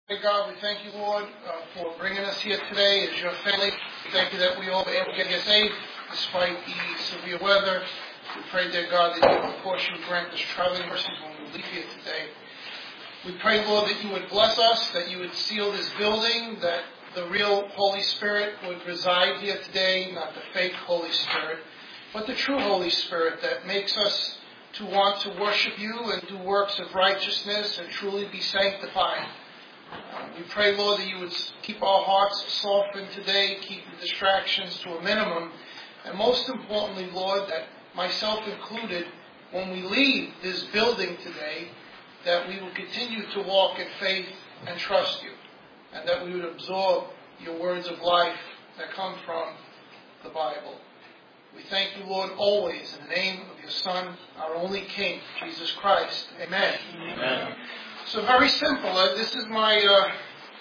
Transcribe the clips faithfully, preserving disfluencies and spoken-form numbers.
Hey God, we thank you, Lord, uh, for bringing us here today as your family. We thank you that we all were able to get here safe despite the severe weather. We pray, dear God, that you, of course, you would grant us traveling mercies when we leave here today. We pray, Lord, that you would bless us, that you would seal this building, that the real Holy Spirit would reside here today, not the fake Holy Spirit, but the true Holy Spirit that makes us to want to worship you and do works of righteousness and truly be sanctified. Um, we pray, Lord, that you would keep our hearts softened today, keep the distractions to a minimum, and most importantly, Lord, that myself included, when we leave this building today, that we will continue to walk in faith and trust you, and that we would absorb your words of life that come from the Bible. We thank you, Lord, always in the name of your Son, our only King, Jesus Christ. Amen. Amen. So very simple. Uh, this is my uh,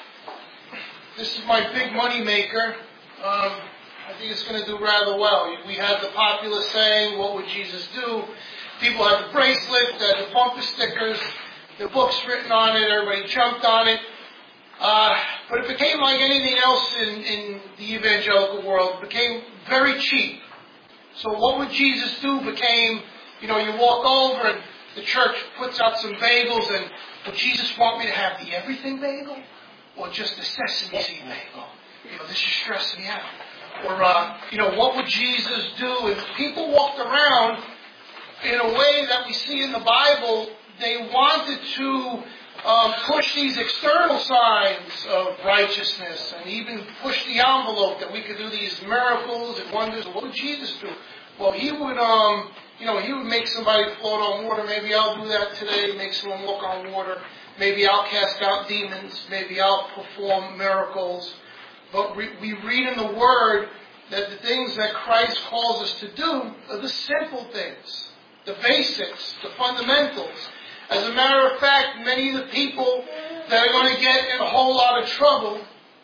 this is my big money maker. Um, I think it's going to do rather well. We had the popular saying, "What would Jesus do?" People had the bracelet, had the bumper stickers, the books written on it. Everybody jumped on it. Uh, but it became like anything else in, in the evangelical world. It became very cheap. So what would Jesus do became, you know, you walk over and the church puts out some bagels and, would Jesus want me to have the everything bagel? Or just the sesame seed bagel? You know, this is stressing me out. Or, uh, you know, what would Jesus do? And people walked around in a way that we see in the Bible. They wanted to um, push these external signs of righteousness and even push the envelope that we could do these miracles and wonders. What would Jesus do? Well, he would, um, you know, he would make somebody float on water. Maybe I'll do that today, make someone walk on water. Maybe I'll cast out demons. Maybe I'll perform miracles. But we, we read in the Word that the things that Christ calls us to do are the simple things, the basics, the fundamentals. As a matter of fact, many of the people that are going to get in a whole lot of trouble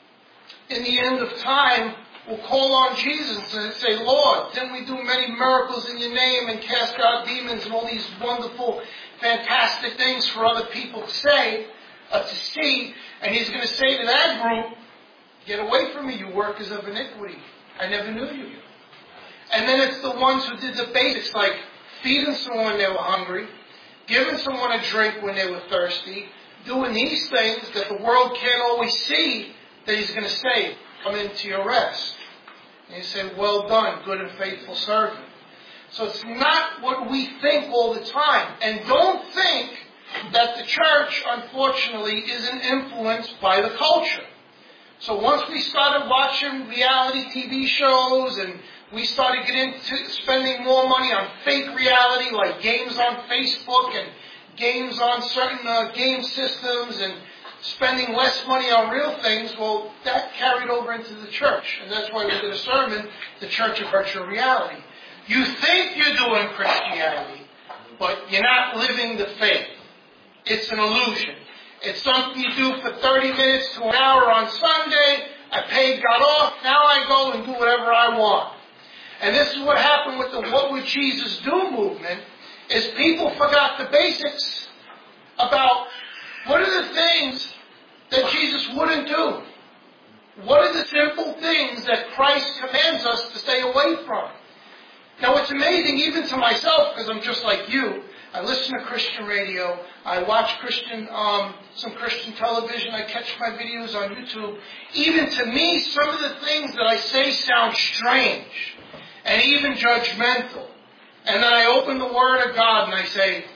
in the end of time will call on Jesus and say, Lord, didn't we do many miracles in your name and cast out demons and all these wonderful, fantastic things for other people to say, uh, to see? And he's going to say to that group, get away from me, you workers of iniquity. I never knew you. And then it's the ones who did the basics, like feeding someone when they were hungry, giving someone a drink when they were thirsty, doing these things that the world can't always see, that he's going to say, come into your rest. And he say, well done, good and faithful servant. So it's not what we think all the time. And don't think that the church, unfortunately, isn't influenced by the culture. So once we started watching reality T V shows and we started getting into spending more money on fake reality like games on Facebook and games on certain uh, game systems and spending less money on real things, well, that carried over into the church. And that's why we did a sermon, The Church of Virtual Reality. You think you're doing Christianity, but you're not living the faith. It's an illusion. It's something you do for thirty minutes to an hour on Sunday. I paid, got off, now I go and do whatever I want. And this is what happened with the What Would Jesus Do movement, is people forgot the basics about what are the things that Jesus wouldn't do. What are the simple things that Christ commands us to stay away from? Now it's amazing even to myself, because I'm just like you. I listen to Christian radio. I watch Christian, um, some Christian television. I catch my videos on YouTube. Even to me, some of the things that I say sound strange and even judgmental. And then I open the Word of God and I say,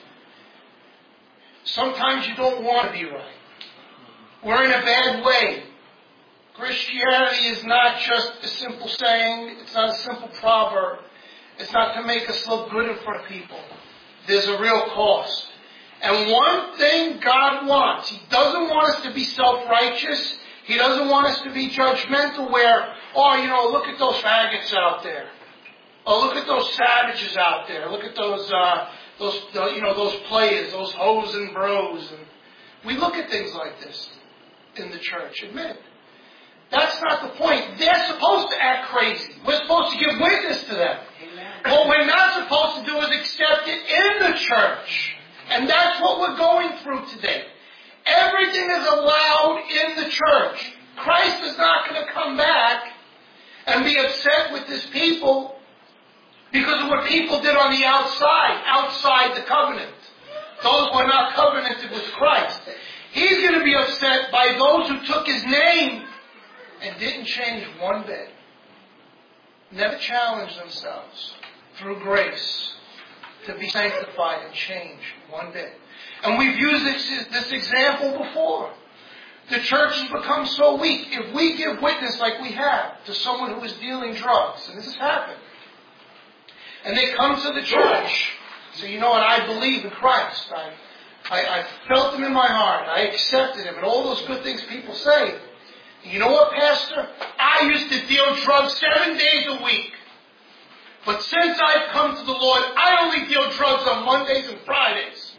sometimes you don't want to be right. We're in a bad way. Christianity is not just a simple saying. It's not a simple proverb. It's not to make us look good in front of people. There's a real cost. And one thing God wants, He doesn't want us to be self-righteous. He doesn't want us to be judgmental where, oh, you know, look at those faggots out there. Oh, look at those savages out there. Look at those, uh, those, you know, those players, those hoes and bros. And we look at things like this in the church. Admit it. That's not the point. They're supposed to act crazy. We're supposed to give witness to them. Amen. What we're not supposed to do is accept it in the church. And that's what we're going through today. Everything is allowed in church. Christ is not going to come back and be upset with his people because of what people did on the outside, outside the covenant. Those who are not covenanted with Christ. He's going to be upset by those who took his name and didn't change one bit. Never challenged themselves through grace to be sanctified and change one bit. And we've used this, this example before. The church has become so weak. If we give witness like we have to someone who is dealing drugs, and this has happened, and they come to the church, so you know what, I believe in Christ. I, I, I felt him in my heart. I accepted him, and all those good things people say. And you know what, Pastor? I used to deal drugs seven days a week. But since I've come to the Lord, I only deal drugs on Mondays and Fridays.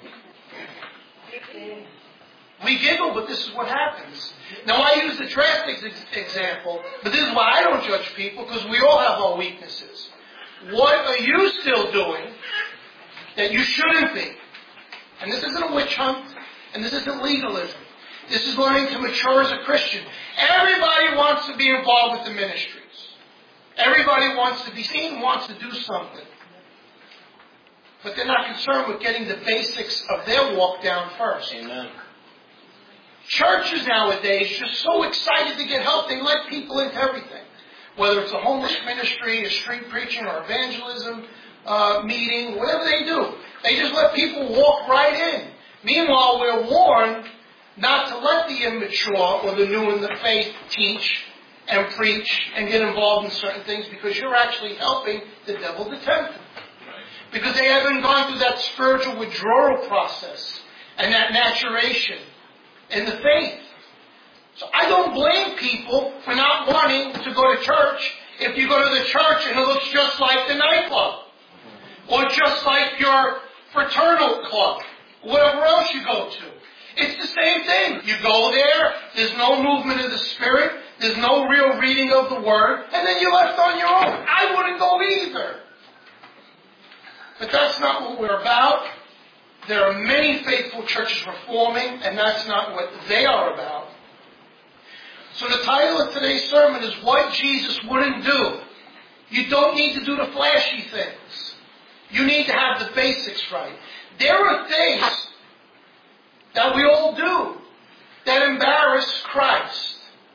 We giggle, but this is what happens. Now, I use the drastic ex- example, but this is why I don't judge people, because we all have our weaknesses. What are you still doing that you shouldn't be? And this isn't a witch hunt, and this isn't legalism. This is learning to mature as a Christian. Everybody wants to be involved with the ministries. Everybody wants to be seen, wants to do something. But they're not concerned with getting the basics of their walk down first. Amen. Churches nowadays are just so excited to get help, they let people into everything. Whether it's a homeless ministry, a street preaching, or evangelism uh, meeting, whatever they do. They just let people walk right in. Meanwhile, we're warned not to let the immature or the new in the faith teach and preach and get involved in certain things, because you're actually helping the devil to tempt them. Because they haven't gone through that spiritual withdrawal process and that maturation in the faith. So I don't blame people for not wanting to go to church if you go to the church and it looks just like the nightclub. Or just like your fraternal club. Whatever else you go to. It's the same thing. You go there, there's no movement of the Spirit, there's no real reading of the Word, and then you're left on your own. I wouldn't go either. But that's not what we're about. There are many faithful churches reforming, and that's not what they are about. So the title of today's sermon is What Jesus Wouldn't Do. You don't need to do the flashy things. You need to have the basics right. There are things that we all do that embarrass Christ.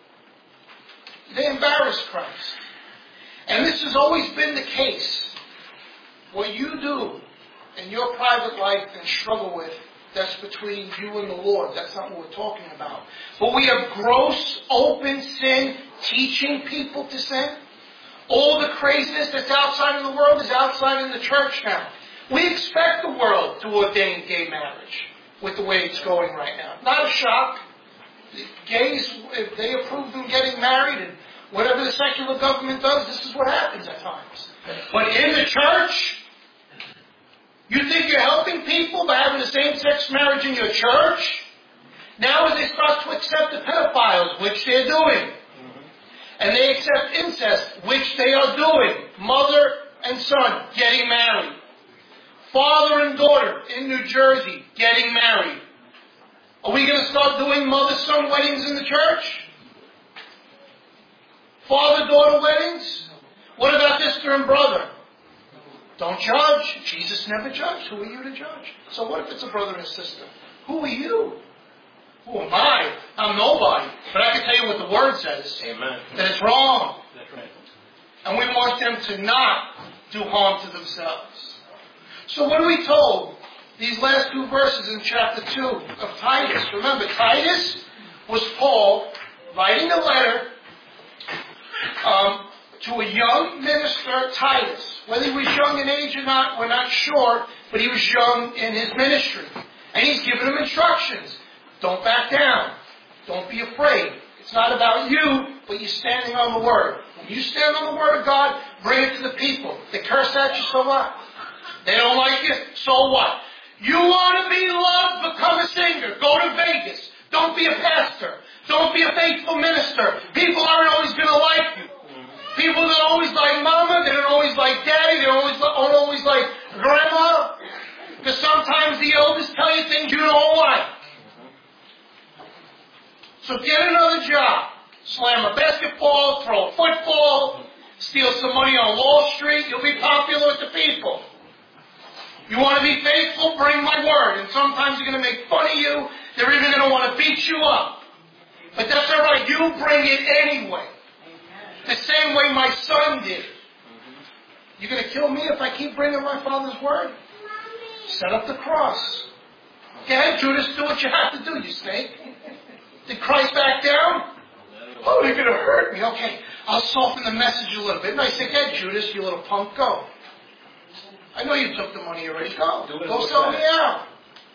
They embarrass Christ. And this has always been the case. What you do in your private life and struggle with, that's between you and the Lord. That's not what we're talking about. But we have gross, open sin, teaching people to sin. All the craziness that's outside of the world is outside in the church now. We expect the world to ordain gay marriage with the way it's going right now. Not a shock. The gays, if they approve them getting married and whatever the secular government does, this is what happens at times. But in the church, you think you're helping people by having a same-sex marriage in your church? Now as they start to accept the pedophiles, which they're doing, and they accept incest, which they are doing, mother and son getting married, father and daughter in New Jersey getting married, are we going to start doing mother-son weddings in the church? Father-daughter weddings? What about sister and brother? Don't judge. Jesus never judged. Who are you to judge? So what if it's a brother and sister? Who are you? Who am I? I'm nobody. But I can tell you what the Word says. Amen. That it's wrong. That's right. And we want them to not do harm to themselves. So what are we told? These last two verses in chapter two of Titus. Remember, Titus was Paul writing a letter um, to a young minister, Titus. Whether he was young in age or not, we're not sure, but he was young in his ministry. And he's giving him instructions. Don't back down. Don't be afraid. It's not about you, but you're standing on the Word. When you stand on the Word of God, bring it to the people. They curse at you, so what? They don't like you, so what? You want to be loved, become a singer. Go to Vegas. Don't be a pastor. Don't be a faithful minister. People aren't always going to like you. People don't always like mama. They don't always like daddy. They don't always, don't always like grandma. Because sometimes the elders tell you things you don't like. So get another job. Slam a basketball, throw a football, steal some money on Wall Street. You'll be popular with the people. You want to be faithful? Bring my word. And sometimes they're going to make fun of you. They're even going to want to beat you up. But that's all right. You bring it anyway. The same way my son did. You're going to kill me if I keep bringing my Father's word? Set up the cross. Go ahead, Judas, do what you have to do, you snake. Did Christ back down? Oh, they're going to hurt me. Okay, I'll soften the message a little bit. And I say, hey, Judas, you little punk, go. I know you took the money already. Go. Go sell me out.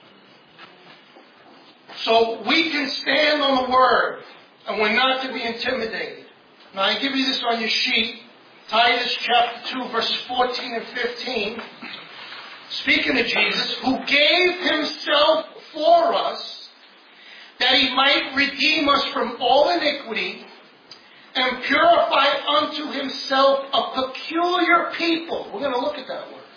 So we can stand on the word, and we're not to be intimidated. Now, I give you this on your sheet. Titus chapter two, verses fourteen and fifteen. Speaking of Jesus, who gave himself for us, that he might redeem us from all iniquity, and purify unto himself a peculiar people. We're going to look at that word.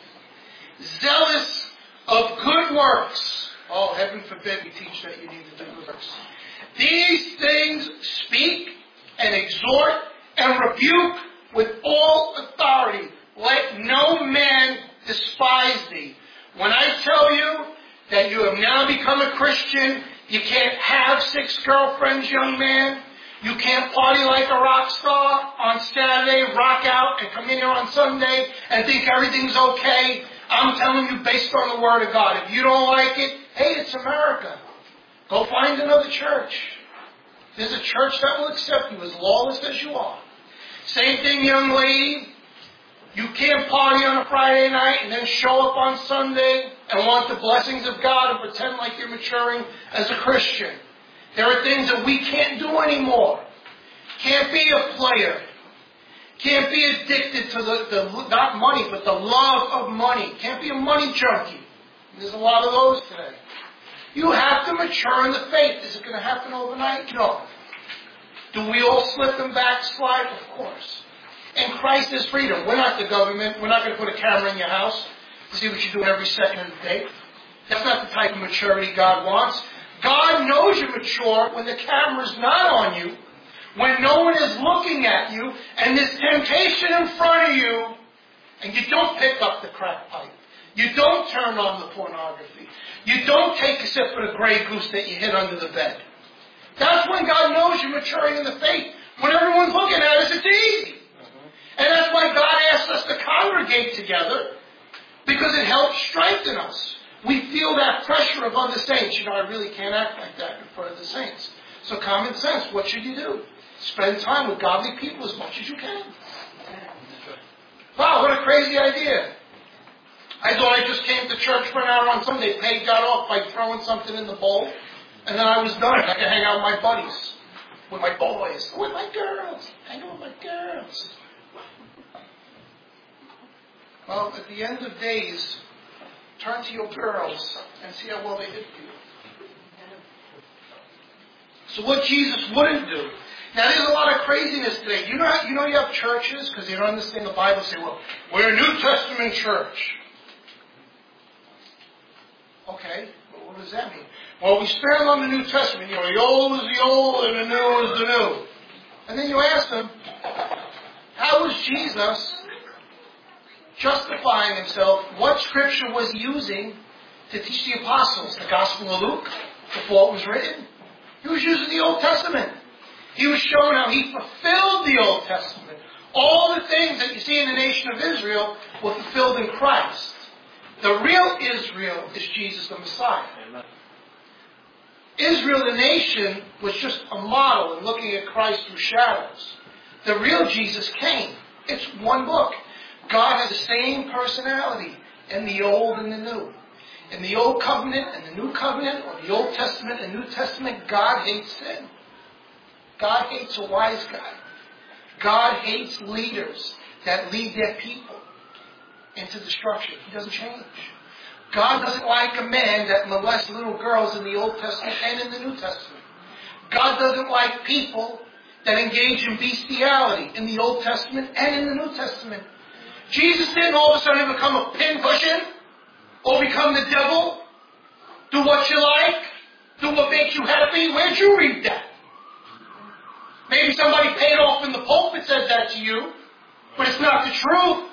Zealous of good works. Oh, heaven forbid we teach that you need to do good works. These things speak and exhort and rebuke with all authority. Let no man despise thee. When I tell you that you have now become a Christian, you can't have six girlfriends, young man. You can't party like a rock star on Saturday, rock out, and come in here on Sunday and think everything's okay. I'm telling you based on the Word of God. If you don't like it, hey, it's America. Go find another church. There's a church that will accept you as lawless as you are. Same thing, young lady. You can't party on a Friday night and then show up on Sunday and want the blessings of God and pretend like you're maturing as a Christian. There are things that we can't do anymore. Can't be a player. Can't be addicted to the, the not money, but the love of money. Can't be a money junkie. There's a lot of those today. You have to mature in the faith. Is it going to happen overnight? No. Do we all slip and backslide? Of course. And Christ is freedom. We're not the government. We're not going to put a camera in your house to see what you're doing every second of the day. That's not the type of maturity God wants. God knows you're mature when the camera's not on you, when no one is looking at you, and there's temptation in front of you, and you don't pick up the crack pipe. You don't turn on the pornography. You don't take a sip of the Grey Goose that you hid under the bed. That's when God knows you're maturing in the faith. When everyone's looking at us, it's easy. And that's why God asks us to congregate together, because it helps strengthen us. We feel that pressure of other saints. You know, I really can't act like that in front of the saints. So common sense, what should you do? Spend time with godly people as much as you can. Wow, what a crazy idea. I thought I just came to church for an hour on Sunday, paid God off by throwing something in the bowl, and then I was done. I could hang out with my buddies, with my boys, with my girls. Hang out with my girls. Well, at the end of days, turn to your girls and see how well they did for you. So what Jesus wouldn't do. Now there's a lot of craziness today. You know how, you know you have churches, because they don't understand the Bible, say, well, we're a New Testament church. Okay, well, what does that mean? Well, we stand on the New Testament. You know, the old is the old and the new is the new. And then you ask them, how was Jesus justifying himself? What scripture was he using to teach the apostles? The Gospel of Luke, before it was written? He was using the Old Testament. He was showing how he fulfilled the Old Testament. All the things that you see in the nation of Israel were fulfilled in Christ. The real Israel is Jesus the Messiah. Amen. Israel, the nation, was just a model and looking at Christ through shadows. The real Jesus came. It's one book. God has the same personality in the Old and the New. In the Old Covenant and the New Covenant, or the Old Testament and New Testament, God hates sin. God hates a wise guy. God hates leaders that lead their people into destruction. He doesn't change. God doesn't like a man that molests little girls in the Old Testament and in the New Testament. God doesn't like people that engage in bestiality in the Old Testament and in the New Testament. Jesus didn't all of a sudden become a pincushion or become the devil. Do what you like. Do what makes you happy. Where'd you read that? Maybe somebody paid off in the pulpit said that to you, but it's not the truth.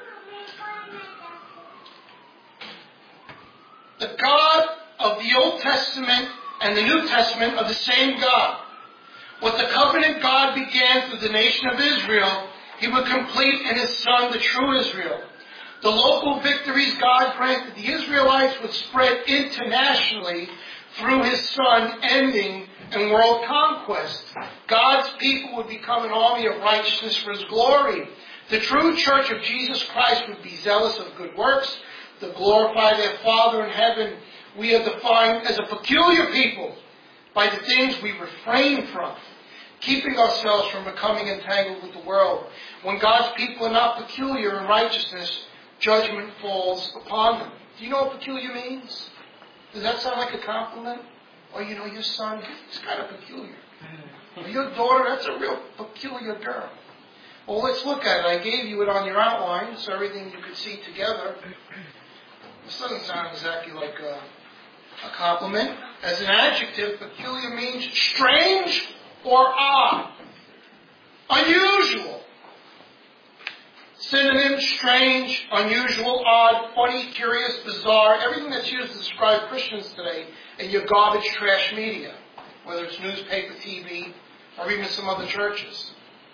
The God of the Old Testament and the New Testament are the same God. What the covenant God began through the nation of Israel, He would complete in His Son, the true Israel. The local victories God granted the Israelites would spread internationally through His Son, ending in world conquest. God's people would become an army of righteousness for His glory. The true church of Jesus Christ would be zealous of good works to glorify their Father in heaven. We are defined as a peculiar people by the things we refrain from, keeping ourselves from becoming entangled with the world. When God's people are not peculiar in righteousness, judgment falls upon them. Do you know what peculiar means? Does that sound like a compliment? Or, you know, your son, he's kind of peculiar. Or your daughter, that's a real peculiar girl. Well, let's look at it. I gave you it on your outline, so everything you could see together. This doesn't sound exactly like a, a compliment. As an adjective, peculiar means strange or odd. Unusual. Synonyms: strange, unusual, odd, funny, curious, bizarre. Everything that's used to describe Christians today in your garbage trash media, whether it's newspaper, T V, or even some other churches.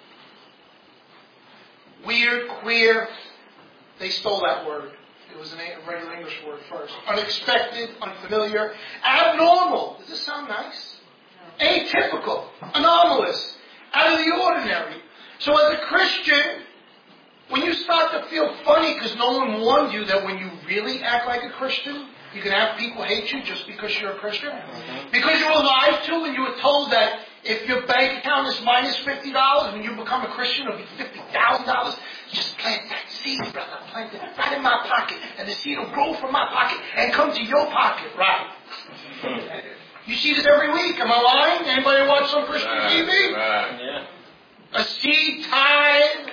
Weird, queer. They stole that word. It was a regular English word first. Unexpected, unfamiliar, abnormal. Does this sound nice? Atypical, anomalous, out of the ordinary. So as a Christian, when you start to feel funny because no one warned you that when you really act like a Christian, you can have people hate you just because you're a Christian. Mm-hmm. Because you were lied to and you were told that if your bank account is minus fifty dollars, when you become a Christian, it'll be fifty thousand dollars. Just plant that seed, brother. Plant it right in my pocket. And the seed will grow from my pocket and come to your pocket, right? You see this every week. Am I lying? Anybody watch some Christian right, T V? Right. Yeah. A seed tithe.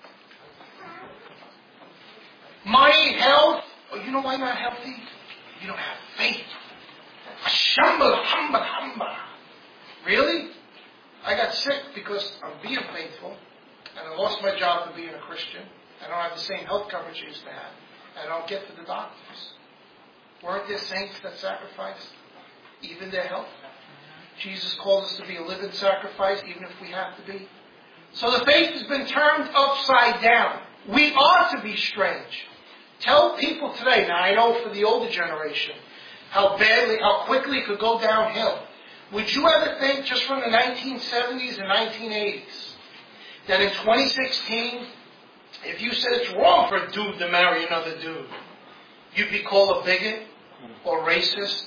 Money, health. Oh, you know why you're not healthy? You don't have faith. Shamba, hamba, hamba. Really? I got sick because I'm being faithful, and I lost my job for being a Christian. I don't have the same health coverage I used to have. I don't get to the doctors. Weren't there saints that sacrificed even their health? Jesus called us to be a living sacrifice, even if we have to be. So the faith has been turned upside down. We are to be strange. Tell people today, now I know for the older generation, how badly, how quickly it could go downhill. Would you ever think, just from the nineteen seventies and nineteen eighties, that in twenty sixteen, if you said it's wrong for a dude to marry another dude, you'd be called a bigot or racist?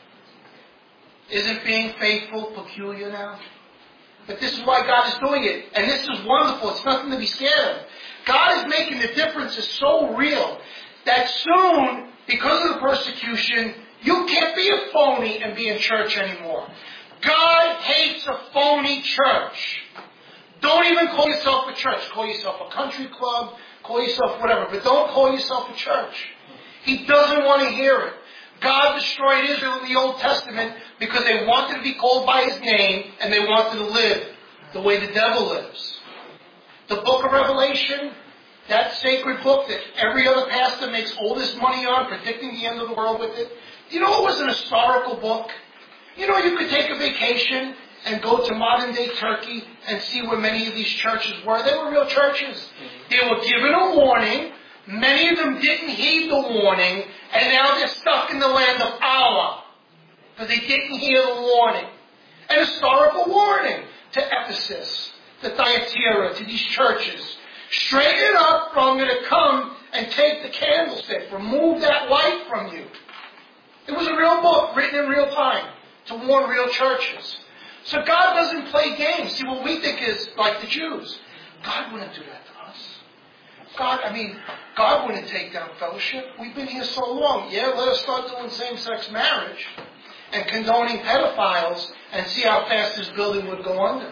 Isn't being faithful peculiar now? But this is why God is doing it. And this is wonderful. It's nothing to be scared of. God is making the differences so real that soon, because of the persecution, you can't be a phony and be in church anymore. God hates a phony church. Don't even call yourself a church. Call yourself a country club. Call yourself whatever. But don't call yourself a church. He doesn't want to hear it. God destroyed Israel in the Old Testament because they wanted to be called by His name and they wanted to live the way the devil lives. The book of Revelation, that sacred book that every other pastor makes all this money on, predicting the end of the world with it. You know it was an historical book? You know you could take a vacation and go to modern day Turkey and see where many of these churches were. They were real churches. They were given a warning. Many of them didn't heed the warning, and now they're stuck in the land of Allah because they didn't hear the warning. An historical warning to Ephesus, to Thyatira, to these churches. Straighten up, or I'm going to come and take the candlestick, remove that light from you. It was a real book written in real time to warn real churches. So God doesn't play games. See, what we think is like the Jews. God wouldn't do that to us. God, I mean, God wouldn't take down fellowship. We've been here so long. Yeah, let us start doing same-sex marriage and condoning pedophiles and see how fast this building would go under.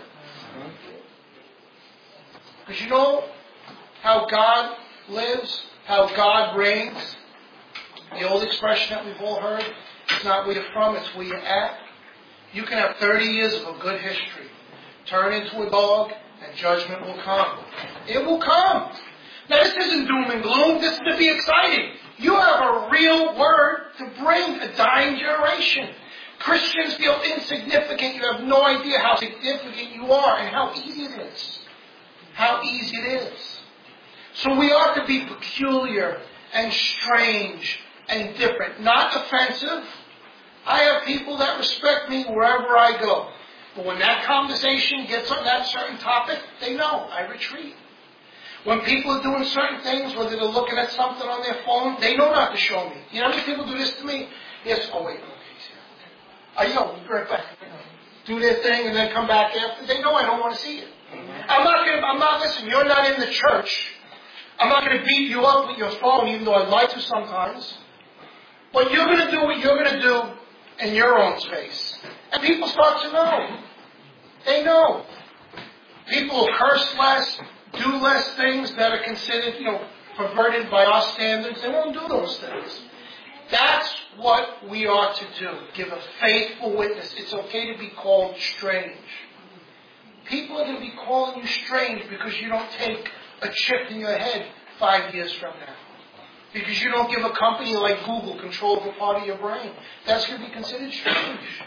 Because you know how God lives, how God reigns. The old expression that we've all heard, it's not where you're from, it's where you're at. You can have thirty years of a good history. turn into a dog, and judgment will come. It will come. Now, this isn't doom and gloom. This is to be exciting. You have a real word to bring a dying generation. Christians feel insignificant. You have no idea how significant you are and how easy it is. How easy it is. So we are to be peculiar and strange and different. Not offensive. I have people that respect me wherever I go. But when that conversation gets on that certain topic, they know I retreat. When people are doing certain things, whether they're looking at something on their phone, they know not to show me. You know how many people do this to me? Yes, oh wait, okay, I know, be right back. Do their thing and then come back after. They know I don't want to see it. I'm not going to, I'm not, listen, you're not in the church. I'm not going to beat you up with your phone, even though I'd like to sometimes. But you're going to do what you're going to do in your own space. And people start to know. They know. People will curse less, do less things that are considered, you know, perverted by our standards. They won't do those things. That's what we are to do. Give a faithful witness. It's okay to be called strange. People are going to be calling you strange because you don't take a chip in your head five years from now. Because you don't give a company like Google control of a part of your brain. That's going to be considered strange.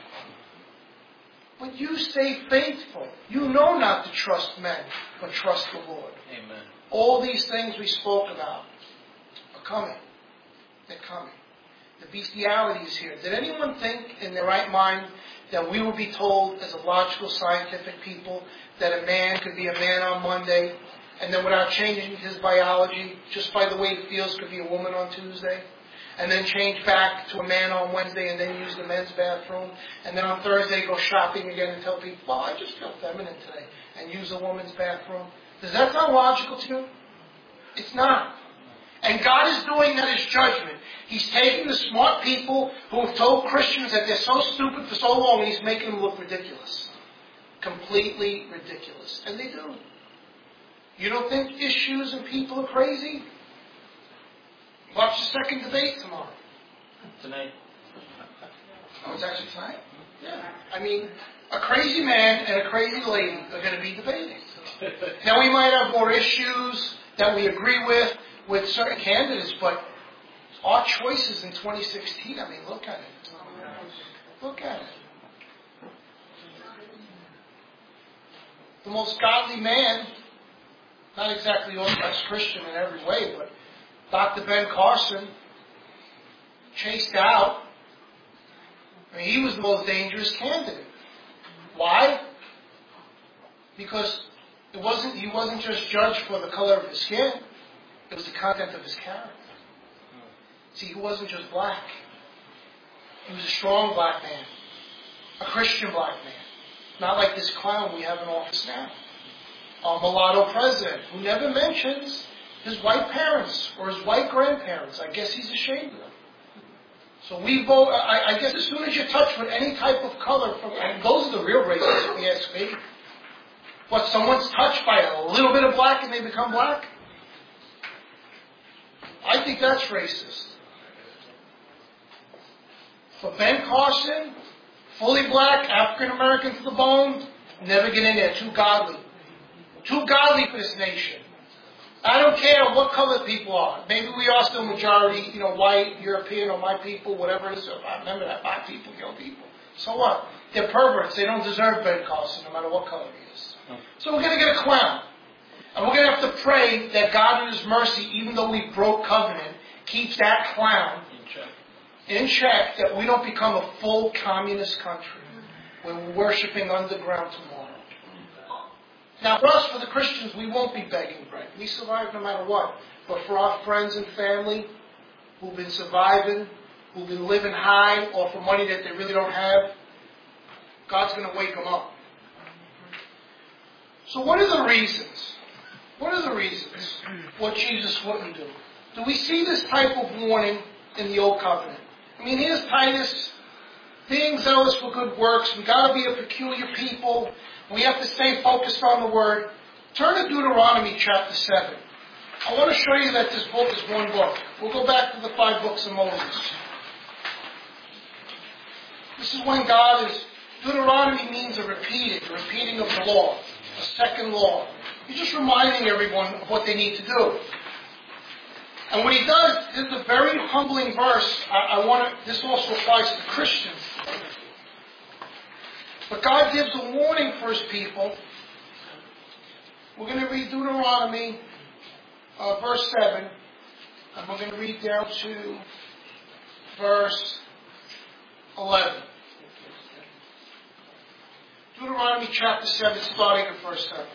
But you stay faithful. You know not to trust men, but trust the Lord. Amen. All these things we spoke about are coming. They're coming. The bestiality is here. Did anyone think in their right mind that we will be told as a logical scientific people that a man could be a man on Monday and then without changing his biology, just by the way he feels, could be a woman on Tuesday? And then change back to a man on Wednesday and then use the men's bathroom. And then on Thursday go shopping again and tell people, well, I just feel feminine today. And use a woman's bathroom. Does that sound logical to you? It's not. And God is doing that as judgment. He's taking the smart people who have told Christians that they're so stupid for so long and He's making them look ridiculous. Completely ridiculous. And they do. You don't think issues and people are crazy? Watch the second debate tomorrow. Tonight. Oh, it's actually tonight? Yeah. I mean, a crazy man and a crazy lady are going to be debating. Now, we might have more issues that we agree with, with certain candidates, but our choices in twenty sixteen, I mean, look at it. Look at it. The most godly man, not exactly Orthodox Christian in every way, but Doctor Ben Carson, chased out. I mean, he was the most dangerous candidate. Why? Because it wasn't. He wasn't just judged for the color of his skin. It was the content of his character. See, he wasn't just black. He was a strong black man. A Christian black man. Not like this clown we have in office now. A mulatto president who never mentions his white parents or his white grandparents. I guess he's ashamed of them. So we vote, I, I guess as soon as you're touched with any type of color, from, and those are the real racists, if you ask me. What, someone's touched by a little bit of black and they become black? I think that's racist. But Ben Carson, fully black, African American to the bone, never get in there. Too godly. Too godly for this nation. I don't care what color people are. Maybe we are still majority, you know, white, European, or my people, whatever it is. I remember that, my people, your people. So what? They're perverts. They don't deserve Ben Carson, no matter what color he is. So we're going to get a clown. And we're going to have to pray that God in His mercy, even though we broke covenant, keeps that clown In check. in check, that we don't become a full communist country where we're worshiping underground tomorrow. Now, for us, for the Christians, we won't be begging bread. We survive no matter what. But for our friends and family who've been surviving, who've been living high off of money that they really don't have, God's going to wake them up. So what are the reasons? What are the reasons what Jesus wouldn't do? Do we see this type of warning in the Old Covenant? I mean, here's Titus, being zealous for good works. We've got to be a peculiar people. We have to stay focused on the Word. Turn to Deuteronomy chapter seven. I want to show you that this book is one book. We'll go back to the five books of Moses. This is when God is Deuteronomy means a repeating, a repeating of the law, a second law. He's just reminding everyone of what they need to do. And what he does is a very humbling verse. I, I want to, this also applies to Christians. But God gives a warning for his people. We're going to read Deuteronomy, uh, verse seven. And we're going to read down to verse eleven. Deuteronomy chapter seven, starting at verse seven.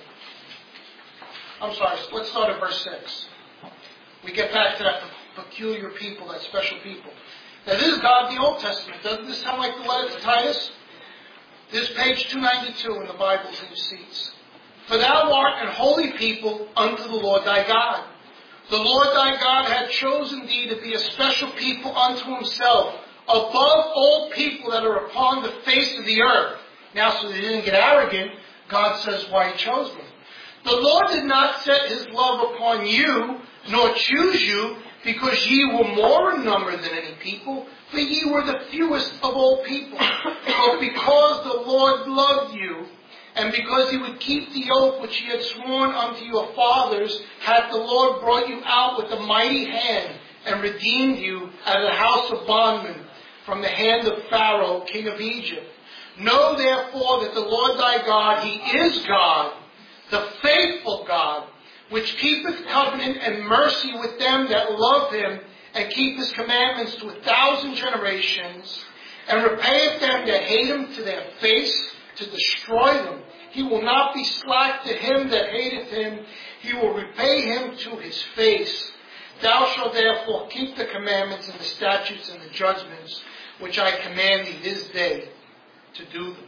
I'm sorry, let's start at verse six. We get back to that peculiar people, that special people. Now this is God in the Old Testament. Doesn't this sound like the letter to Titus? This is page two ninety-two in the Bibles in your seats. For thou art an holy people unto the Lord thy God. The Lord thy God hath chosen thee to be a special people unto himself, above all people that are upon the face of the earth. Now, so they didn't get arrogant, God says why he chose them. The Lord did not set his love upon you, nor choose you, because ye were more in number than any people, for ye were the fewest of all people. But because the Lord loved you, and because he would keep the oath which he had sworn unto your fathers, hath the Lord brought you out with a mighty hand, and redeemed you out of the house of bondmen, from the hand of Pharaoh, king of Egypt. Know therefore that the Lord thy God, he is God, the faithful God, which keepeth covenant and mercy with them that love him, and keep his commandments to a thousand generations, and repayeth them that hate him to their face, to destroy them. He will not be slack to him that hateth him. He will repay him to his face. Thou shalt therefore keep the commandments and the statutes and the judgments which I command thee this day to do them.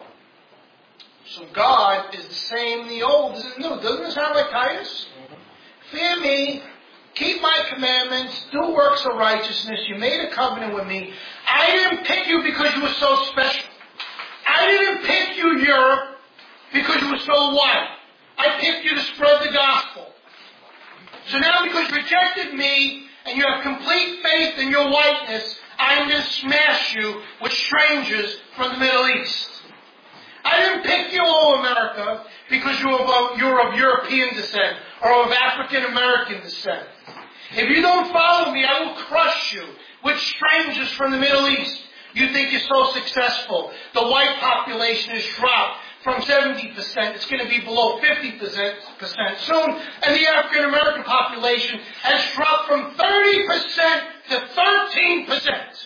So God is the same in the old as in the new. Doesn't it sound like Titus? Mm-hmm. Fear me, keep my commandments, do works of righteousness. You made a covenant with me. I didn't pick you because you were so special. I didn't pick you, Europe, because you were so white. I picked you to spread the gospel. So now because you rejected me and you have complete faith in your whiteness, I'm going to smash you with strangers from the Middle East. I didn't pick you, all America, because you're of, you're of European descent or of African American descent. If you don't follow me, I will crush you with strangers from the Middle East. You think you're so successful. The white population has dropped from seventy percent. It's going to be below fifty percent soon. And the African American population has dropped from thirty percent to thirteen percent.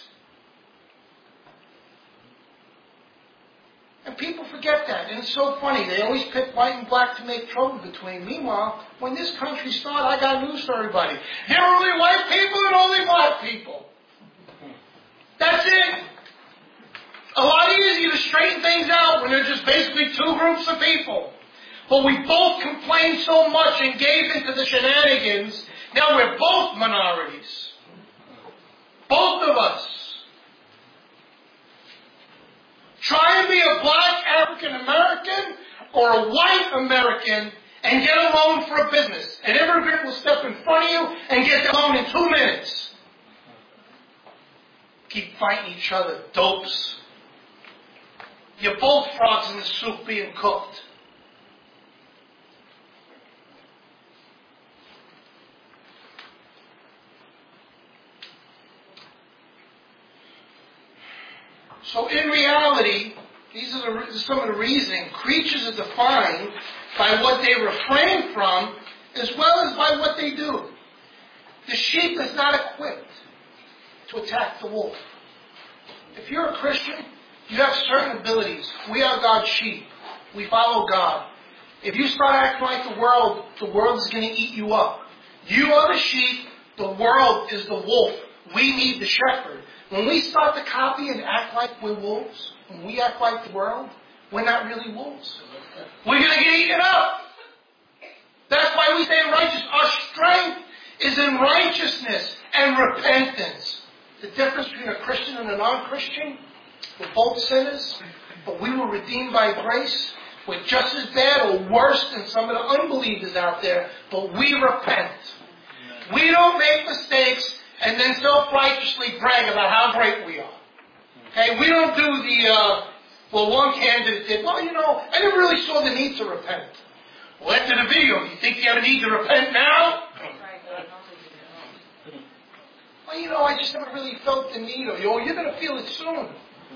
And people forget that. And it's so funny. They always pick white and black to make trouble between. Meanwhile, when this country started, I got news for everybody. There are only white people and only black people. That's it. A lot easier to straighten things out when they're just basically two groups of people. But we both complained so much and gave into the shenanigans. Now we're both minorities. Both of us. Try and be a black African American or a white American and get a loan for a business. An immigrant will step in front of you and get the loan in two minutes. Keep fighting each other, dopes. You're both frogs in the soup being cooked. So in reality, these are the, some of the reasoning. Creatures are defined by what they refrain from as well as by what they do. The sheep is not equipped to attack the wolf. If you're a Christian, you have certain abilities. We are God's sheep. We follow God. If you start acting like the world, the world is going to eat you up. You are the sheep. The world is the wolf. We need the shepherd. When we start to copy and act like we're wolves, when we act like the world, we're not really wolves. We're going to get eaten up. That's why we say in righteousness, our strength is in righteousness and repentance. The difference between a Christian and a non-Christian, we're both sinners, but we were redeemed by grace. We're just as bad or worse than some of the unbelievers out there, but we repent. We don't make mistakes and then self-righteously brag about how great we are. Okay, we don't do the uh, Well, one candidate did, well, you know, I never really saw the need to repent. Well, after the video, do you think you have a need to repent now? Well, you know, I just never really felt the need of you. Oh, you're going to feel it soon.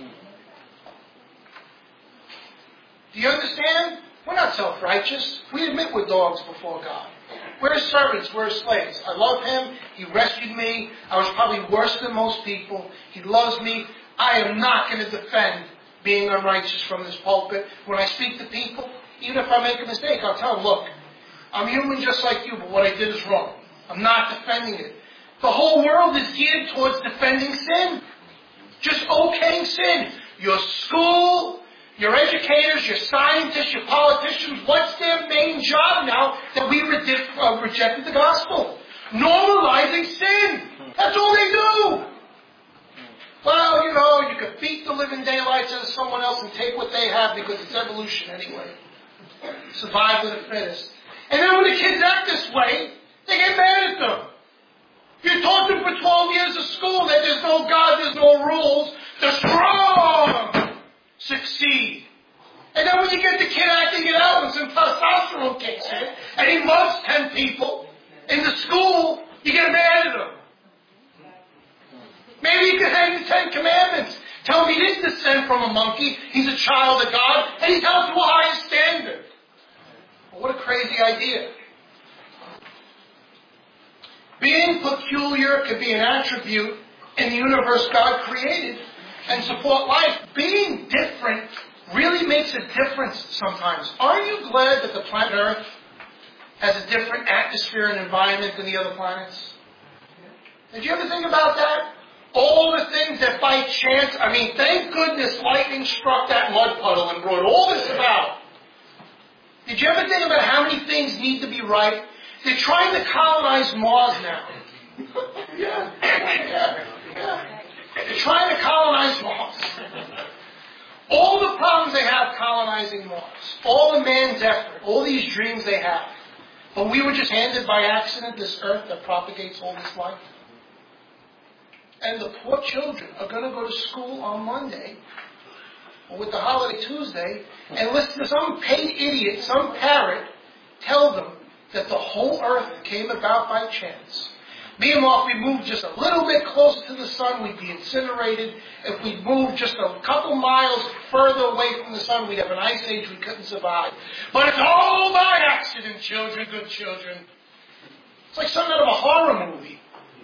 Do you understand? We're not self-righteous. We admit we're dogs before God. We're his servants. We're his slaves. I love him. He rescued me. I was probably worse than most people. He loves me. I am not going to defend being unrighteous from this pulpit. When I speak to people, even if I make a mistake, I'll tell them, look, I'm human just like you, but what I did is wrong. I'm not defending it. The whole world is geared towards defending sin. Just okaying sin. Your school, your educators, your scientists, your politicians, what's their main job now that we re- uh, rejected the gospel? Normalizing sin. That's all they do. Well, you know, you could beat the living daylights out of someone else and take what they have because it's evolution anyway. Survival of the fittest. And then when the kids act this way, they get mad at them. You taught them for twelve years of school that there's no God, there's no rules. The strong succeed. And then when you get the kid acting it out and some testosterone kicks in, and he loves ten people in the school, you get mad at him. Maybe you could hang the Ten Commandments. Tell him he didn't descend from a monkey. He's a child of God, and he's held to a higher standard. Well, what a crazy idea. Being peculiar could be an attribute in the universe God created and support life. Being different really makes a difference sometimes. Aren't you glad that the planet Earth has a different atmosphere and environment than the other planets? Did you ever think about that? All the things that by chance, I mean, thank goodness lightning struck that mud puddle and brought all this about. Did you ever think about how many things need to be right? They're trying to colonize Mars now. yeah, yeah, yeah. They're trying to colonize Mars. All the problems they have colonizing Mars, all the man's effort, all these dreams they have. But we were just handed by accident this earth that propagates all this life. And the poor children are going to go to school on Monday, or with the holiday Tuesday, and listen to some paid idiot, some parrot, tell them that the whole earth came about by chance. Meanwhile, if we moved just a little bit closer to the sun, we'd be incinerated. If we moved just a couple miles further away from the sun, we'd have an ice age we couldn't survive. But it's all by accident, children, good children. It's like something out of a horror movie.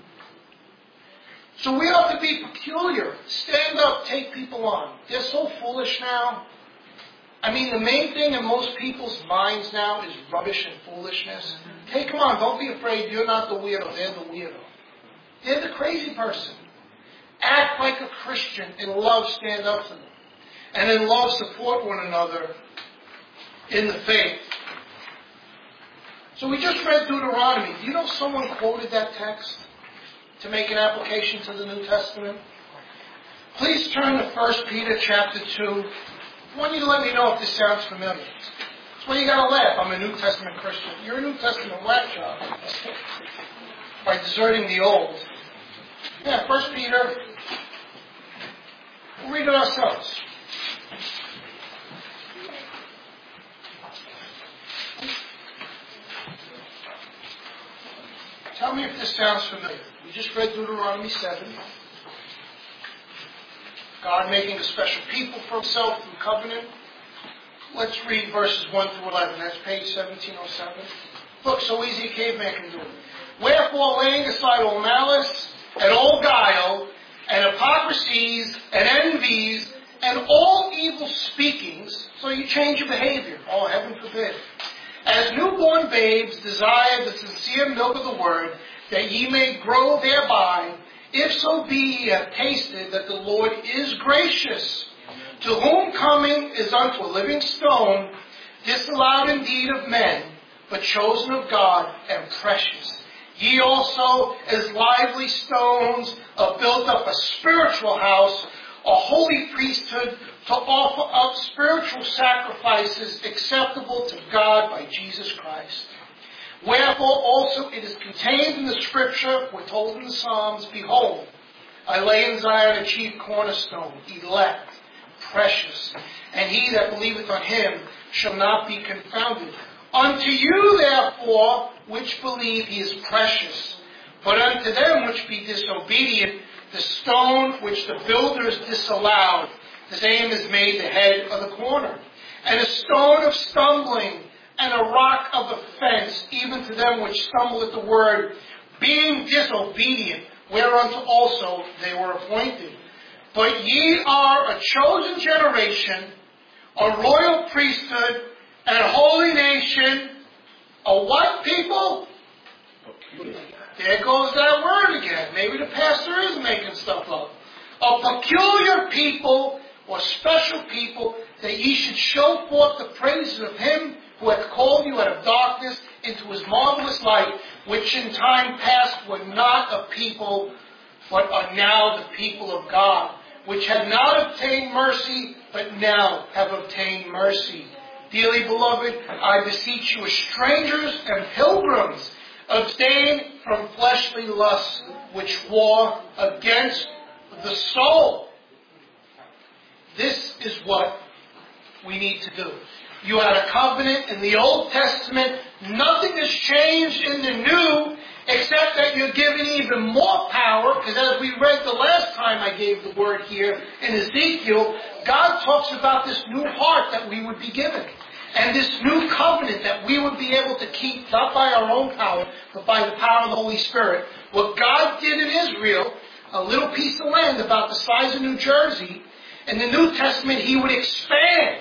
So we have to be peculiar. Stand up, take people on. They're so foolish now. I mean, the main thing in most people's minds now is rubbish and foolishness. Hey, come on, don't be afraid. You're not the weirdo. They're the weirdo. They're the crazy person. Act like a Christian. In love, stand up for them. And in love, support one another in the faith. So we just read Deuteronomy. Do you know someone quoted that text to make an application to the New Testament? Please turn to First Peter chapter two. I want you to let me know if this sounds familiar. That's why you got to laugh. I'm a New Testament Christian. You're a New Testament whack job by deserting the old. Yeah, First Peter. We'll read it ourselves. Tell me if this sounds familiar. We just read Deuteronomy seven. God making a special people for himself through covenant. Let's read verses one through eleven. That's page seventeen oh seven. Look, so easy a caveman can do it. Wherefore, laying aside all malice, and all guile, and hypocrisies, and envies, and all evil speakings, so you change your behavior. Oh, heaven forbid. As newborn babes desire the sincere milk of the word, that ye may grow thereby, if so be ye have tasted that the Lord is gracious, to whom coming is unto a living stone, disallowed indeed of men, but chosen of God and precious. Ye also, as lively stones, are built up a spiritual house, a holy priesthood, to offer up spiritual sacrifices acceptable to God by Jesus Christ. Wherefore also it is contained in the Scripture, we're told in the Psalms, behold, I lay in Zion a chief cornerstone, elect, precious, and he that believeth on him shall not be confounded. Unto you, therefore, which believe, he is precious. But unto them which be disobedient, the stone which the builders disallowed, the same is made the head of the corner. And a stone of stumbling, and a rock of offense, even to them which stumble at the word, being disobedient, whereunto also they were appointed. But ye are a chosen generation, a royal priesthood, and a holy nation. A what people? There goes that word again. Maybe the pastor is making stuff up. A peculiar people, or special people, that ye should show forth the praises of him who hath called you out of darkness into his marvelous light, which in time past were not a people, but are now the people of God, which had not obtained mercy, but now have obtained mercy. Dearly beloved, I beseech you as strangers and pilgrims, abstain from fleshly lusts, which war against the soul. This is what we need to do. You had a covenant in the Old Testament. Nothing has changed in the New, except that you're given even more power, because as we read the last time I gave the word here in Ezekiel, God talks about this new heart that we would be given. And this new covenant that we would be able to keep, not by our own power, but by the power of the Holy Spirit. What God did in Israel, a little piece of land about the size of New Jersey, in the New Testament He would expand,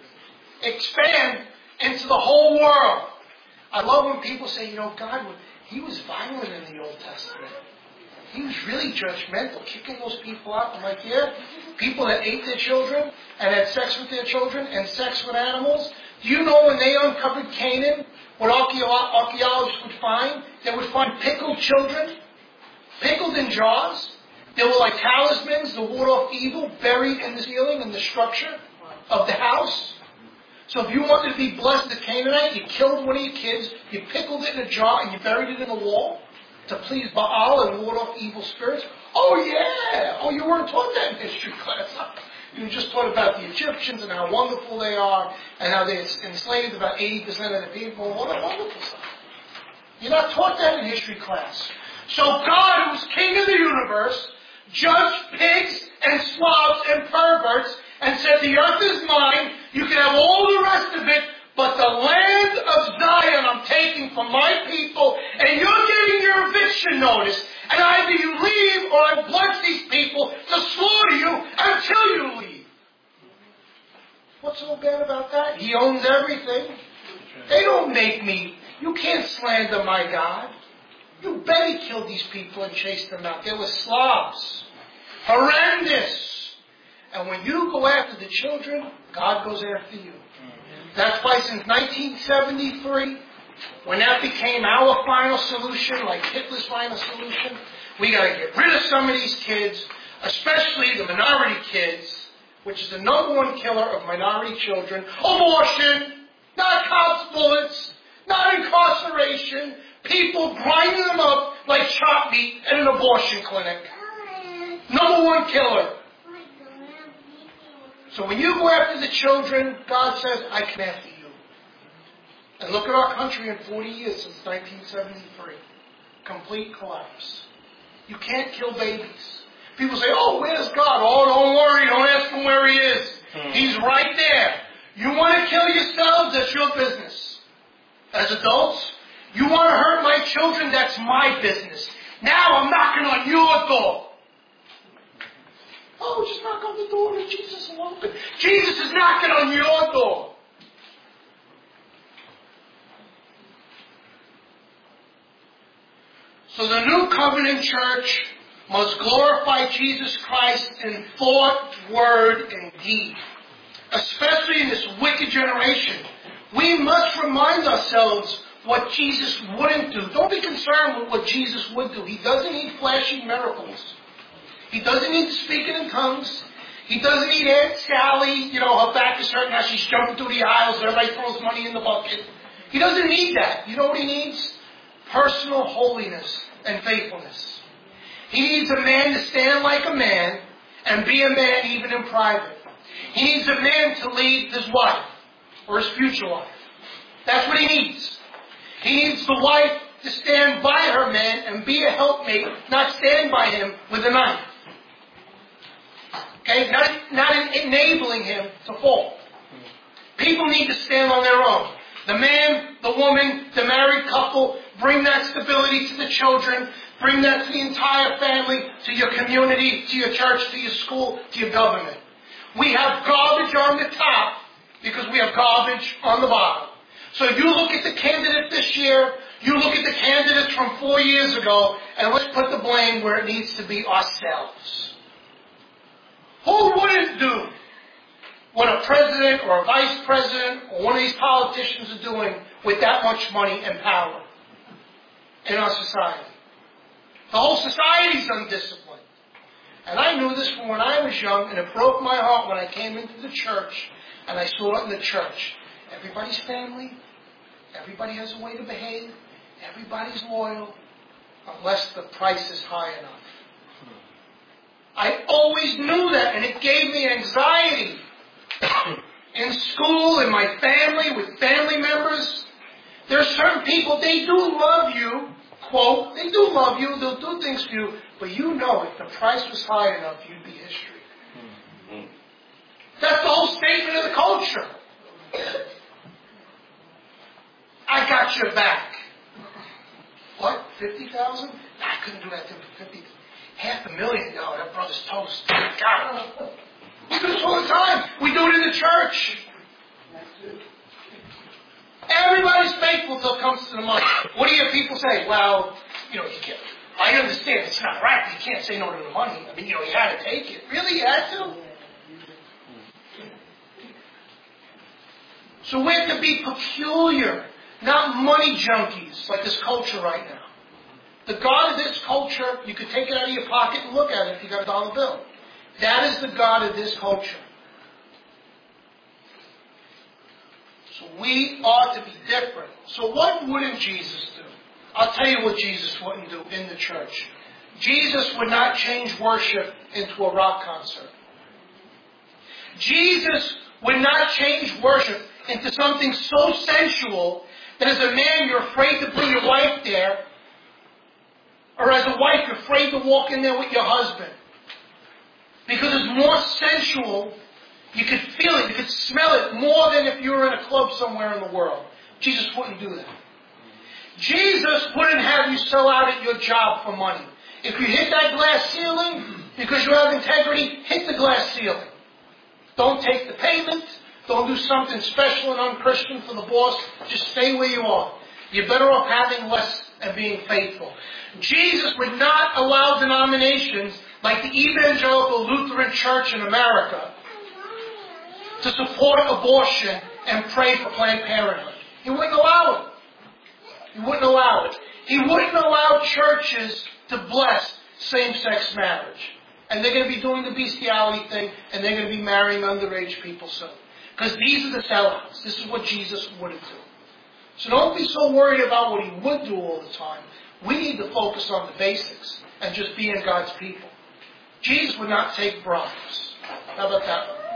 expand into the whole world. I love when people say, you know, God, He was violent in the Old Testament. He was really judgmental, kicking those people out. I'm like, yeah, people that ate their children and had sex with their children and sex with animals. Do you know when they uncovered Canaan, what archaeologists would find? They would find pickled children, pickled in jars. They were like talismans to ward off evil, buried in the ceiling and the structure of the house. So if you wanted to be blessed as a Canaanite, you killed one of your kids, you pickled it in a jar, and you buried it in the wall to please Baal and ward off evil spirits. Oh yeah! Oh, you weren't taught that in history class. You just taught about the Egyptians and how wonderful they are and how they enslaved about eighty percent of the people. What a wonderful stuff. You're not taught that in history class. So God, who's king of the universe, judged pigs and slobs and perverts and said, the earth is mine, you can have all the rest of it, but the land of Zion I'm taking from my people, and you're getting your eviction notice, and either you leave or I bless these people to slaughter you until you leave. What's so bad about that? He owns everything. They don't make me. You can't slander my God. You bet He killed these people and chased them out. They were slobs. Horrendous. And when you go after the children, God goes after you. That's why since nineteen seventy-three, when that became our final solution, like Hitler's final solution, we got to get rid of some of these kids, especially the minority kids, which is the number one killer of minority children. Abortion, not cops' bullets, not incarceration, people grinding them up like chop meat at an abortion clinic. Number one killer. So when you go after the children, God says, I come after you. And look at our country in forty years, since nineteen seventy-three. Complete collapse. You can't kill babies. People say, oh, where's God? Oh, don't worry, don't ask Him where He is. Hmm. He's right there. You want to kill yourselves? That's your business. As adults, you want to hurt my children? That's my business. Now I'm knocking on your door. Oh, just knock on the door and Jesus will open. Jesus is knocking on your door. So the new covenant church must glorify Jesus Christ in thought, word, and deed. Especially in this wicked generation. We must remind ourselves what Jesus wouldn't do. Don't be concerned with what Jesus would do. He doesn't need flashy miracles. He doesn't need speaking in tongues. He doesn't need Aunt Sally, you know, her back is hurting, now she's jumping through the aisles, everybody throws money in the bucket. He doesn't need that. You know what He needs? Personal holiness and faithfulness. He needs a man to stand like a man and be a man even in private. He needs a man to lead his wife, or his future wife. That's what he needs. He needs the wife to stand by her man and be a helpmate, not stand by him with a knife. Okay? Not, not enabling him to fall. People need to stand on their own. The man, the woman, the married couple, bring that stability to the children, bring that to the entire family, to your community, to your church, to your school, to your government. We have garbage on the top because we have garbage on the bottom. So if you look at the candidates this year, you look at the candidates from four years ago, and let's put the blame where it needs to be, ourselves. Who wouldn't do what a president or a vice president or one of these politicians are doing with that much money and power in our society? The whole society is undisciplined. And I knew this from when I was young, and it broke my heart when I came into the church and I saw it in the church. Everybody's family, everybody has a way to behave, everybody's loyal, unless the price is high enough. I always knew that, and it gave me anxiety. In school, in my family, with family members, there are certain people, they do love you, quote, they do love you, they'll do things for you, but you know if the price was high enough, you'd be history. Mm-hmm. That's the whole statement of the culture. I got your back. What? Fifty thousand? Nah, I couldn't do that thing for fifty. Half a million. No, that brother's toast. God. We do this all the time. We do it in the church. Everybody's faithful till it comes to the money. What do you hear people say? Well, you know, you can't. I understand it's not right. You can't say no to the money. I mean, you know, you had to take it. Really, you had to? So we're to be peculiar, not money junkies like this culture right now. The God of this culture, you could take it out of your pocket and look at it if you got a dollar bill. That is the God of this culture. So we ought to be different. So what wouldn't Jesus do? I'll tell you what Jesus wouldn't do in the church. Jesus would not change worship into a rock concert. Jesus would not change worship into something so sensual that as a man you're afraid to bring your wife there, or as a wife you're afraid to walk in there with your husband. Because it's more sensual, you could feel it, you could smell it more than if you were in a club somewhere in the world. Jesus wouldn't do that. Jesus wouldn't have you sell out at your job for money. If you hit that glass ceiling, because you have integrity, hit the glass ceiling. Don't take the payment. Don't do something special and unchristian for the boss. Just stay where you are. You're better off having less and being faithful. Jesus would not allow denominations like the Evangelical Lutheran Church in America to support abortion and pray for Planned Parenthood. He wouldn't allow it. He wouldn't allow it. He wouldn't allow churches to bless same-sex marriage. And they're going to be doing the bestiality thing, and they're going to be marrying underage people soon. Because these are the sellouts. This is what Jesus wouldn't do. So don't be so worried about what he would do all the time. We need to focus on the basics and just being God's people. Jesus would not take bribes. How about that one?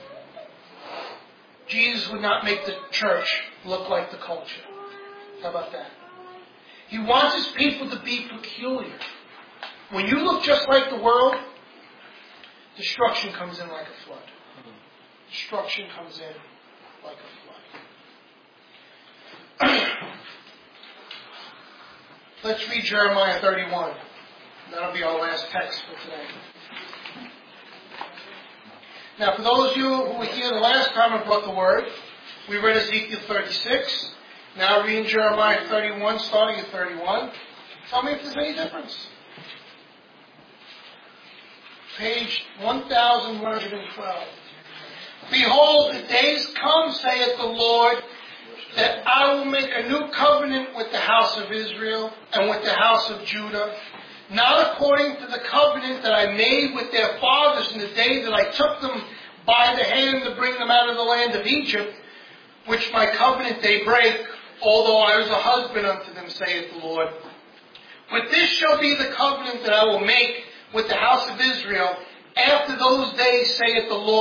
Jesus would not make the church look like the culture. How about that? He wants his people to be peculiar. When you look just like the world, destruction comes in like a flood. Destruction comes in like a flood. Let's read Jeremiah thirty-one. That'll be our last text for today. Now, for those of you who were here the last time I brought the word, we read Ezekiel thirty-six. Now reading Jeremiah thirty-one, starting at thirty-one. Tell me if there's any difference. Page one thousand one hundred twelve. Behold, the days come, saith the Lord, that I will make a new covenant with the house of Israel and with the house of Judah, not according to the covenant that I made with their fathers in the day that I took them by the hand to bring them out of the land of Egypt, which my covenant they break, although I was a husband unto them, saith the Lord. But this shall be the covenant that I will make with the house of Israel. After those days, saith the Lord,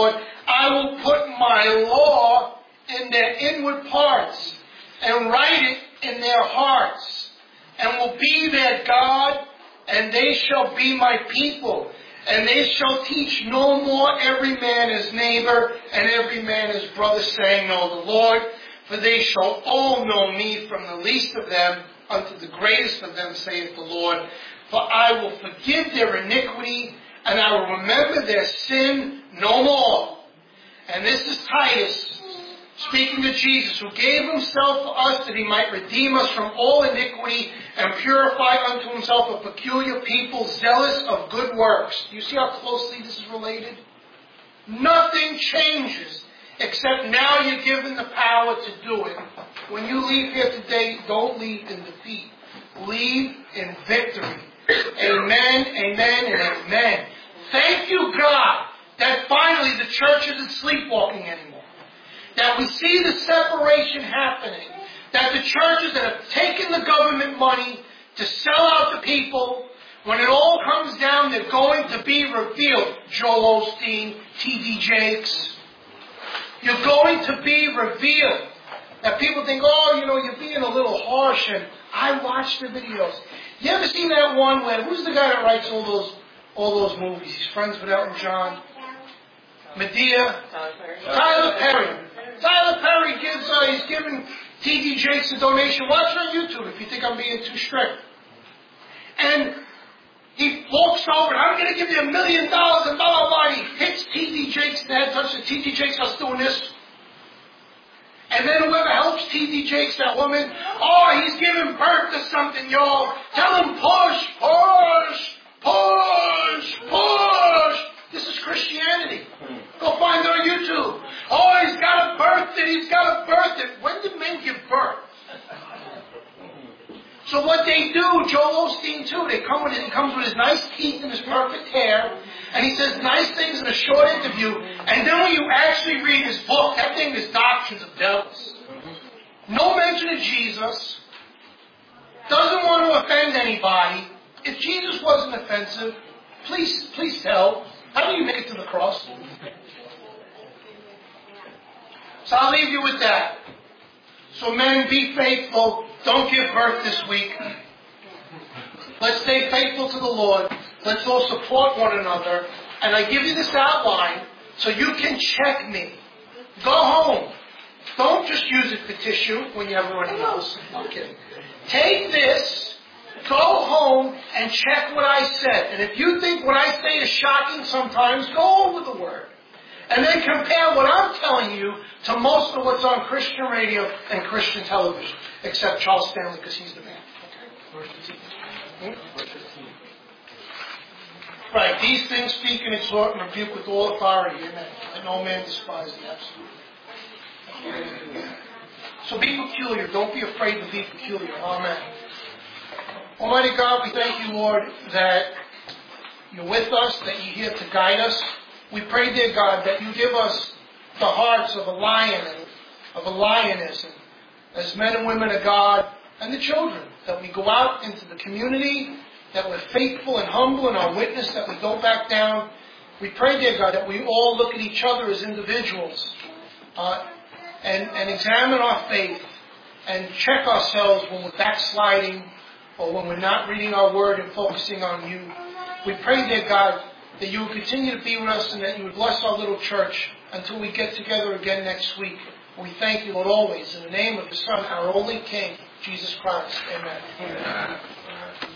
I will put my law in their inward parts and write it in their hearts, and will be their God, and they shall be my people. And they shall teach no more every man his neighbor and every man his brother, saying, Know the Lord. For they shall all know me, from the least of them unto the greatest of them, saith the Lord. For I will forgive their iniquity, and I will remember their sin no more. And this is Titus, speaking to Jesus, who gave himself for us that he might redeem us from all iniquity and purify unto himself a peculiar people, zealous of good works. Do you see how closely this is related? Nothing changes except now you're given the power to do it. When you leave here today, don't leave in defeat. Leave in victory. Amen, amen, and amen. Thank you, God, that finally the church isn't sleepwalking anymore. That we see the separation happening. That the churches that have taken the government money to sell out the people, when it all comes down, they're going to be revealed. Joel Osteen, T D Jakes. You're going to be revealed. That people think, oh, you know, you're being a little harsh. And I watch the videos. You ever seen that one where, who's the guy that writes all those all those movies? He's friends with Elton John. Medea. Tyler Perry. Tyler Perry gives, uh, he's giving T D Jakes a donation. Watch it on YouTube if you think I'm being too strict. And he walks over, and I'm going to give you a million dollars, and blah, blah, blah. He hits T D Jakes in the head, touches T D Jakes, starts doing this. And then whoever helps T D Jakes, that woman, oh, he's giving birth to something, y'all. Tell him push, push, push, push. This is Christianity. Go find it on YouTube. Oh, he's got to birth it, he's got to birth it. When did men give birth? So what they do, Joel Osteen too, they come with his, he comes with his nice teeth and his perfect hair, and he says nice things in a short interview, and then when you actually read his book, that thing is Doctrines of Devils. No mention of Jesus, doesn't want to offend anybody. If Jesus wasn't offensive, please, please tell, how do you make it to the cross? So I'll leave you with that. So men, be faithful. Don't give birth this week. Let's stay faithful to the Lord. Let's all support one another. And I give you this outline so you can check me. Go home. Don't just use it for tissue when you have running else. I'm kidding. Take this, go home, and check what I said. And if you think what I say is shocking sometimes, go over the Word. And then compare what I'm telling you to most of what's on Christian radio and Christian television. Except Charles Stanley, because he's the man. Okay. Hmm? Right. These things speak and exhort and rebuke with all authority. Amen. Let no man despise the absolute. So be peculiar. Don't be afraid to be peculiar. Amen. Almighty God, we thank you, Lord, that you're with us, that you're here to guide us. We pray, dear God, that you give us the hearts of a lion and of a lioness, and as men and women of God, and the children, that we go out into the community, that we're faithful and humble in our witness, that we don't back down. We pray, dear God, that we all look at each other as individuals uh, and, and examine our faith and check ourselves when we're backsliding or when we're not reading our word and focusing on you. We pray, dear God, that you will continue to be with us and that you would bless our little church until we get together again next week. We thank you, Lord, always. In the name of the Son, our only King, Jesus Christ. Amen. Amen.